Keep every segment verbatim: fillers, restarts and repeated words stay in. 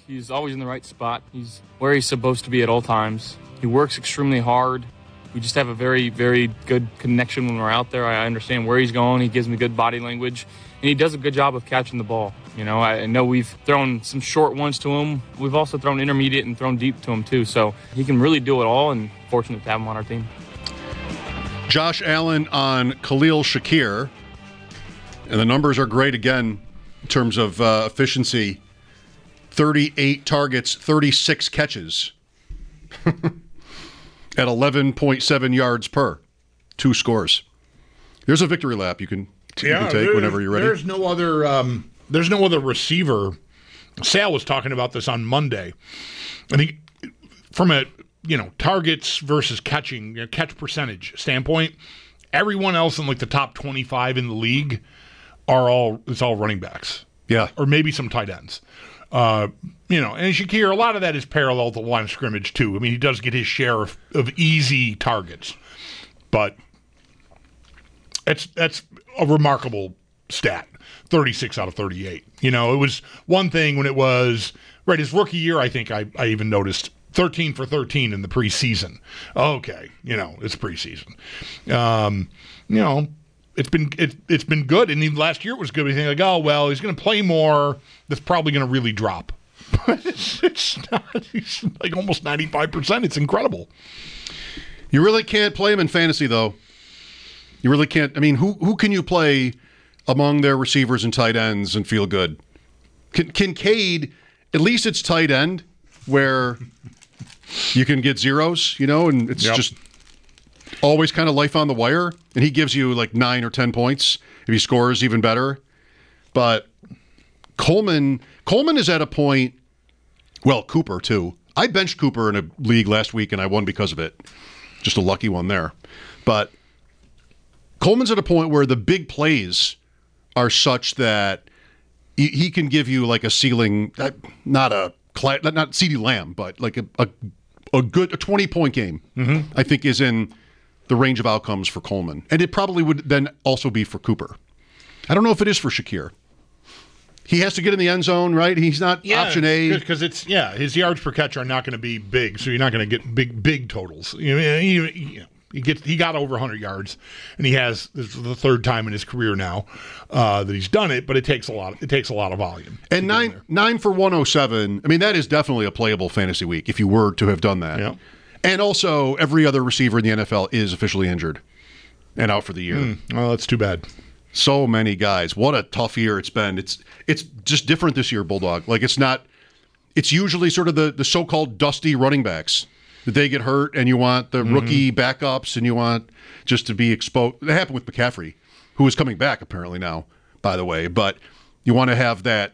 He's always in the right spot. He's where he's supposed to be at all times. He works extremely hard. We just have a very, very good connection when we're out there. I understand where he's going. He gives me good body language, and he does a good job of catching the ball. You know, I know we've thrown some short ones to him. We've also thrown intermediate and thrown deep to him, too. So he can really do it all, and fortunate to have him on our team. Josh Allen on Khalil Shakir. And the numbers are great again in terms of uh, efficiency. thirty-eight targets, thirty-six catches. At eleven point seven yards per. Two scores. There's a victory lap you can, you yeah, can take whenever you're ready. There's no other um, there's no other receiver. Sal was talking about this on Monday. I think from a you know targets versus catching, you know, catch percentage standpoint, everyone else in like the top twenty-five in the league are all it's all running backs. Yeah. Or maybe some tight ends. Uh, you know, and Shakir, a lot of that is parallel to the line of scrimmage, too. I mean, he does get his share of, of easy targets. But it's that's a remarkable stat, thirty-six out of thirty-eight. You know, it was one thing when it was, right, his rookie year, I think I, I even noticed thirteen for thirteen in the preseason. Okay, you know, it's preseason. Um, you know, It's been it, it's been good, and even last year it was good. We think like, oh well, he's going to play more. That's probably going to really drop. But it's, it's not. He's like almost ninety-five percent. It's incredible. You really can't play him in fantasy, though. You really can't. I mean, who who can you play among their receivers and tight ends and feel good? Kin- Kincaid, at least it's tight end where you can get zeros, you know, and it's Yep. just always kind of life on the wire, and he gives you like nine or ten points. If he scores, even better. But Coleman, Coleman is at a point. Well, Cooper too. I benched Cooper in a league last week, and I won because of it. Just a lucky one there. But Coleman's at a point where the big plays are such that he, he can give you like a ceiling, not a not CeeDee Lamb, but like a a, a good a twenty point game. Mm-hmm. I think is in the range of outcomes for Coleman. And it probably would then also be for Cooper. I don't know if it is for Shakir. He has to get in the end zone, right? He's not yeah, option A. Because it's, yeah, his yards per catch are not going to be big, so you're not going to get big, big totals. You know, he, he, he, gets, he got over one hundred yards, and he has, this is the third time in his career now uh, that he's done it, but it takes a lot, it takes a lot of volume. And nine, nine for one oh seven, I mean, that is definitely a playable fantasy week if you were to have done that. Yeah. And also, every other receiver in the N F L is officially injured and out for the year. Mm, well, that's too bad. So many guys. What a tough year it's been. It's it's just different this year, Bulldog. Like, it's not – it's usually sort of the, the so-called dusty running backs that they get hurt, and you want the mm-hmm. rookie backups, and you want just to be exposed. That happened with McCaffrey, who is coming back apparently now, by the way. But you want to have that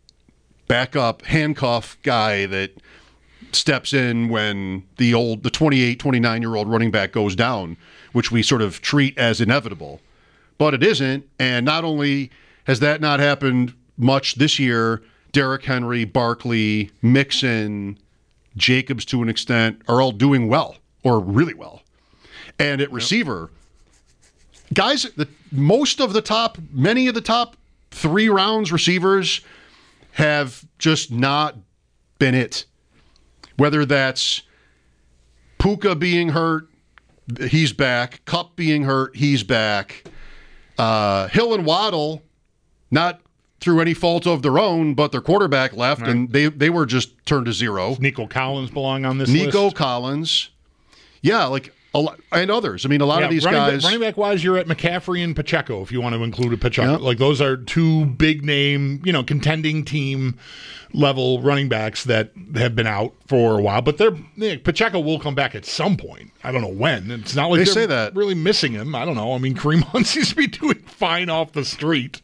backup handcuff guy that – steps in when the old the twenty-eight, twenty-nine-year-old running back goes down, which we sort of treat as inevitable. But it isn't, and not only has that not happened much this year, Derrick Henry, Barkley, Mixon, Jacobs to an extent are all doing well, or really well. And at receiver, yep. guys, the, most of the top, many of the top three rounds receivers have just not been it. Whether that's Puka being hurt, he's back. Kupp being hurt, he's back. Uh, Hill and Waddle, not through any fault of their own, but their quarterback left, right. and they, they were just turned to zero. Does Nico Collins belong on this Nico list? Nico Collins. Yeah, like a lot, and others. I mean, a lot yeah, of these running guys. Back, running back wise, you're at McCaffrey and Pacheco if you want to include a Pacheco. Yep. Like those are two big name, you know, contending team level running backs that have been out for a while. But they're yeah, Pacheco will come back at some point. I don't know when. It's not like they they're say that. really missing him. I don't know. I mean, Kareem Hunt seems to be doing fine off the street.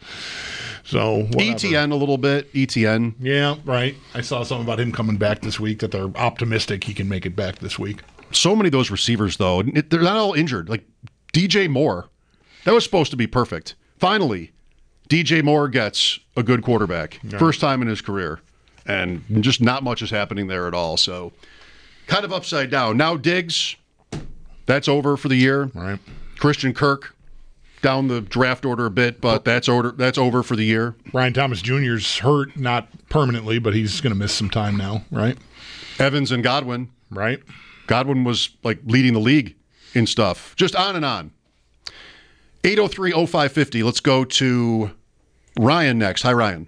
So whatever. E T N a little bit. E T N. Yeah, right. I saw something about him coming back this week, that they're optimistic he can make it back this week. So many of those receivers, though, they're not all injured. Like D J Moore, that was supposed to be perfect. Finally, D J Moore gets a good quarterback. Yeah. First time in his career. And just not much is happening there at all. So kind of upside down. Now Diggs, that's over for the year. Right. Christian Kirk, down the draft order a bit, but that's order that's over for the year. Brian Thomas Junior's hurt, not permanently, but he's going to miss some time now, right? Evans and Godwin. Right. Godwin was like leading the league in stuff. Just on and on. eight oh three oh five five oh. Let's go to Ryan next. Hi, Ryan.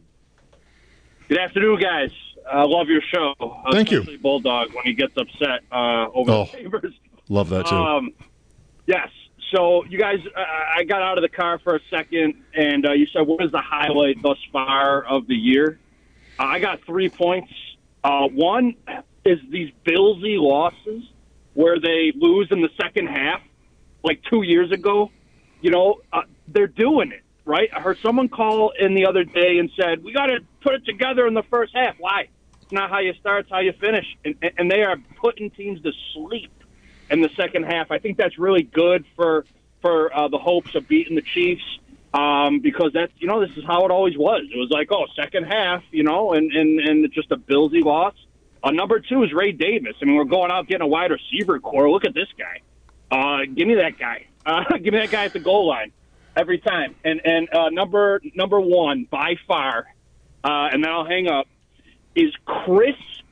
Good afternoon, guys. I uh, love your show. Thank you. Bulldog when he gets upset uh, over oh, the Sabres. Love that, too. Um, yes. So, you guys, uh, I got out of the car for a second, and uh, you said, what is the highlight thus far of the year? Uh, I got three points. Uh, one is these Billsy losses where they lose in the second half, like two years ago. You know, uh, they're doing it, right? I heard someone call in the other day and said, we got to put it together in the first half. Why? It's not how you start, it's how you finish. And, and they are putting teams to sleep in the second half. I think that's really good for for uh, the hopes of beating the Chiefs um, because that's, you know, this is how it always was. It was like, oh, second half, you know, and, and, and it's just a Billsy loss. Uh, number two is Ray Davis. I mean, we're going out getting a wide receiver core. Look at this guy. Uh, give me that guy. Uh, give me that guy at the goal line every time. And and uh, number number one, by far, uh, and then I'll hang up, is Chris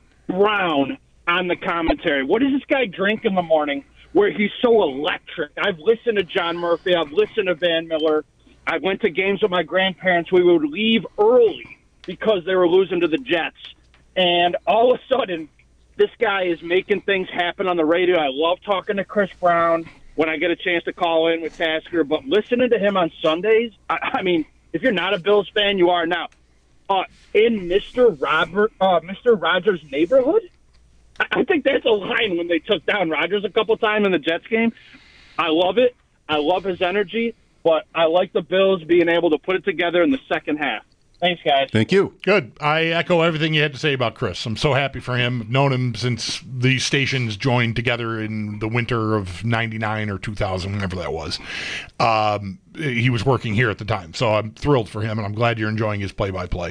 Brown on the commentary. What does this guy drink in the morning where he's so electric? I've listened to John Murphy. I've listened to Van Miller. I went to games with my grandparents. We would leave early because they were losing to the Jets. And all of a sudden, this guy is making things happen on the radio. I love talking to Chris Brown when I get a chance to call in with Tasker. But listening to him on Sundays, I, I mean, if you're not a Bills fan, you are now. Uh, in Mister Robert, uh, Mister Rogers' neighborhood, I, I think that's a line when they took down Rodgers a couple times in the Jets game. I love it. I love his energy, but I like the Bills being able to put it together in the second half. Thanks, guys. Thank you. Good. I echo everything you had to say about Chris. I'm so happy for him. I've known him since these stations joined together in the winter of ninety-nine or two thousand, whenever that was. Um, he was working here at the time, so I'm thrilled for him, and I'm glad you're enjoying his play-by-play.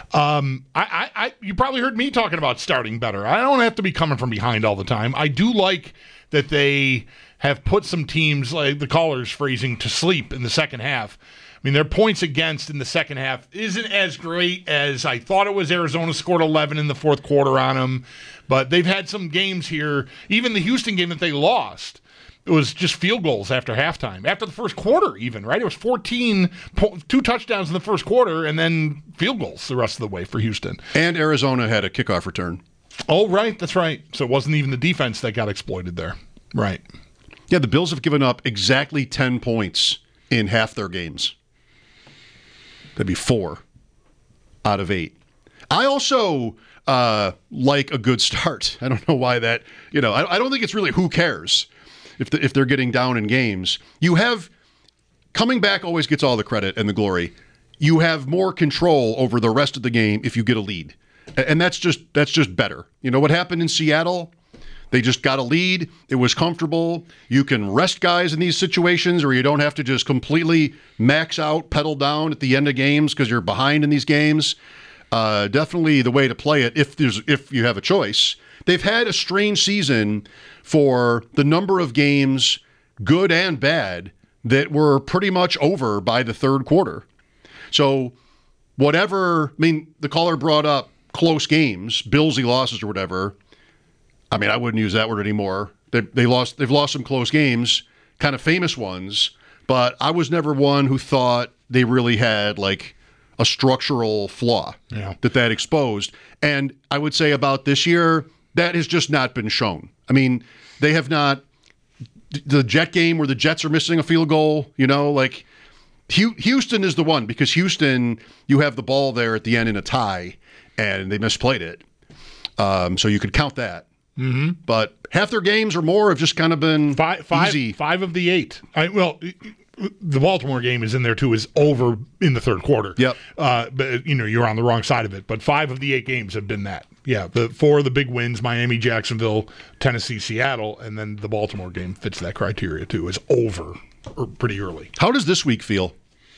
Um, I, I, I, you probably heard me talking about starting better. I don't have to be coming from behind all the time. I do like that they have put some teams, like the caller's phrasing, to sleep in the second half. I mean, their points against in the second half isn't as great as I thought it was. Arizona scored eleven in the fourth quarter on them, but they've had some games here. Even the Houston game that they lost, it was just field goals after halftime. After the first quarter, even, right? It was fourteen, two touchdowns in the first quarter, and then field goals the rest of the way for Houston. And Arizona had a kickoff return. Oh, right. That's right. So it wasn't even the defense that got exploited there. Right. Yeah, the Bills have given up exactly ten points in half their games. That'd be four out of eight. I also uh, like a good start. I don't know why that, you know, I, I don't think it's really who cares if the, if they're getting down in games. You have, coming back always gets all the credit and the glory. You have more control over the rest of the game if you get a lead. And that's just that's just better. You know what happened in Seattle? They just got a lead. It was comfortable. You can rest guys in these situations, or you don't have to just completely max out, pedal down at the end of games because you're behind in these games. Uh, definitely the way to play it if there's if you have a choice. They've had a strange season for the number of games, good and bad, that were pretty much over by the third quarter. So whatever, I mean, the caller brought up close games, Billsy losses or whatever. I mean, I wouldn't use that word anymore. They they lost. They've lost some close games, kind of famous ones. But I was never one who thought they really had like a structural flaw yeah. that that exposed. And I would say about this year, that has just not been shown. I mean, they have not. The Jet game where the Jets are missing a field goal, you know, like Houston is the one because Houston, you have the ball there at the end in a tie, and they misplayed it. Um, so you could count that. Mm-hmm. But half their games or more have just kind of been five, five, easy. Five of the eight. I, well, the Baltimore game is in there too. Is over in the third quarter. Yep. Uh, but you know you're on the wrong side of it. But five of the eight games have been that. Yeah. The four of the big wins: Miami, Jacksonville, Tennessee, Seattle, and then the Baltimore game fits that criteria too. Is over or pretty early. How does this week feel?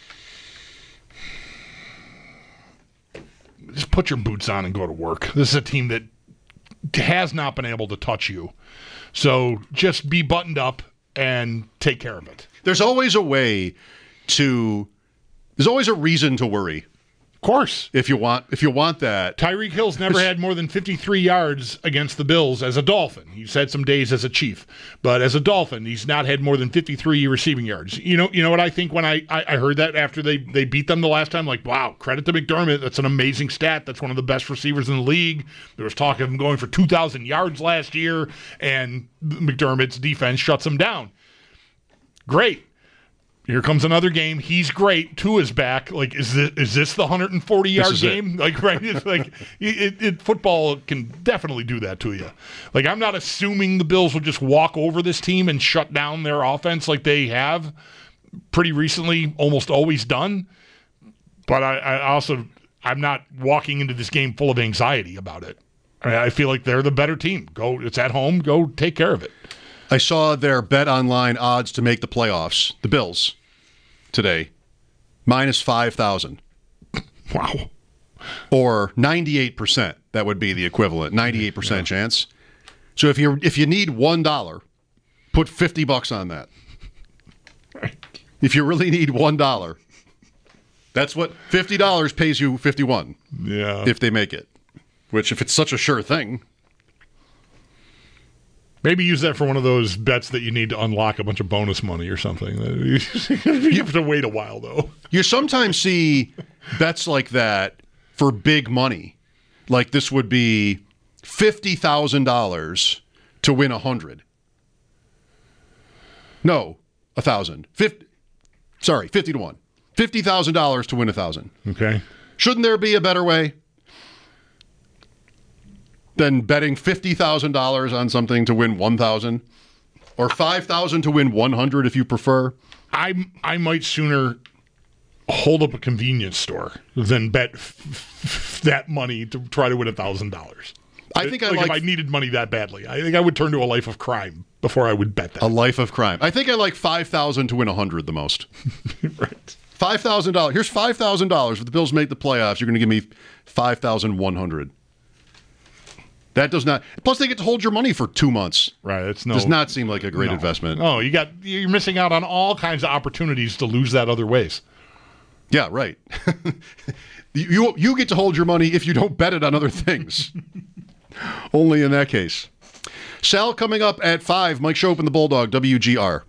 Just put your boots on and go to work. This is a team that has not been able to touch you. So just be buttoned up and take care of it. There's always a way to. There's always a reason to worry. Of course. If you want, if you want that, Tyreek Hill's never had more than fifty-three yards against the Bills as a Dolphin. He's had some days as a Chief, but as a Dolphin, he's not had more than fifty-three receiving yards. You know, you know what I think when I, I, I heard that after they, they beat them the last time? Like, wow, credit to McDermott. That's an amazing stat. That's one of the best receivers in the league. There was talk of him going for two thousand yards last year, and McDermott's defense shuts him down. Great. Here comes another game. He's great. Tua's back. Like, is this is this the one hundred forty yard game? It. Like, right? It's like it, it, football can definitely do that to you. Like, I'm not assuming the Bills will just walk over this team and shut down their offense like they have pretty recently, almost always done. But I, I also I'm not walking into this game full of anxiety about it. I mean, I feel like they're the better team. Go. It's at home. Go take care of it. I saw their bet online odds to make the playoffs, the Bills, today, minus five thousand. Wow. Or ninety-eight percent. That would be the equivalent, ninety-eight percent yeah. chance. So if you if you need one dollar, put fifty bucks on that. If you really need one dollar, that's what fifty dollars pays you fifty-one. Yeah. If they make it. Which, if it's such a sure thing. Maybe use that for one of those bets that you need to unlock a bunch of bonus money or something. You have to wait a while, though. You sometimes see bets like that for big money. Like this would be fifty thousand dollars to win one hundred. No, one thousand. fifty, sorry, fifty to one. fifty thousand dollars to win one thousand. Okay. Shouldn't there be a better way than betting fifty thousand dollars on something to win one thousand dollars? Or five thousand dollars to win one hundred dollars if you prefer? I I might sooner hold up a convenience store than bet f- f- that money to try to win one thousand dollars. I think I like, like... If I needed money that badly, I think I would turn to a life of crime before I would bet that. A life of crime. I think I like five thousand dollars to win one hundred dollars the most. Right. five thousand dollars. Here's five thousand dollars. If the Bills make the playoffs, you're going to give me five thousand one hundred dollars. That does not. Plus, they get to hold your money for two months. Right. It's no. Does not seem like a great no. investment. Oh, you got. You're missing out on all kinds of opportunities to lose that other ways. Yeah. Right. you you get to hold your money if you don't bet it on other things. Only in that case. Sal coming up at five. Mike Schopp and the Bulldog. W G R.